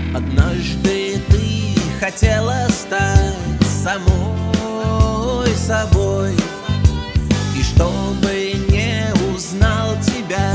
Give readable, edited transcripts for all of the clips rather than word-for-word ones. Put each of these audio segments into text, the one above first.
Однажды ты хотела стать самой собой, и чтобы не узнал тебя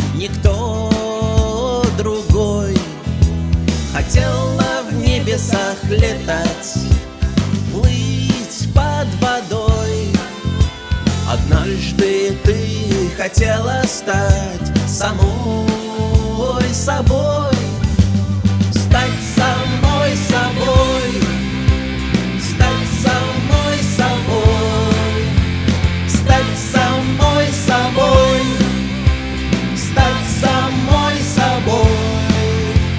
никто другой. Хотела в небесах летать, плыть под водой. Однажды ты хотела стать самой собой. Стать самой собой, стать самой собой, стать самой собой, стать самой собой.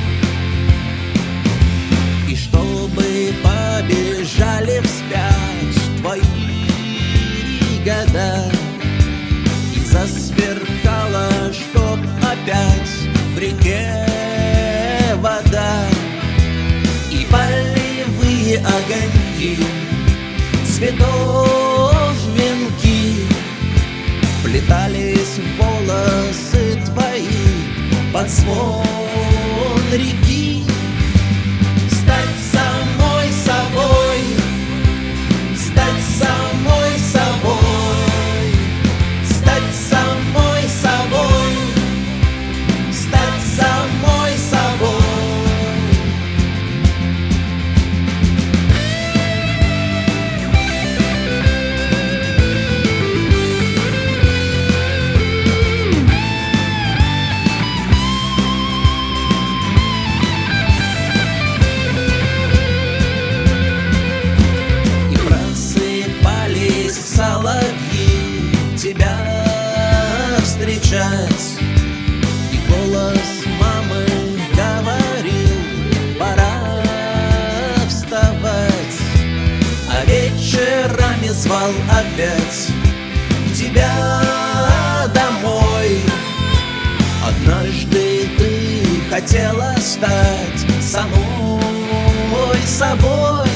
И чтобы побежали вспять твои года, и засверкала, чтоб опять в реке вода, и полевые огоньки цветов венки вплетались в волосы твои под звон реки. Стать самой собой, стать самой собой, стать самой собой, стать самой собой. Соловьи тебя встречать, и голос мамы говорил: пора вставать. А вечерами звал опять тебя домой. Однажды ты хотела стать самой собой.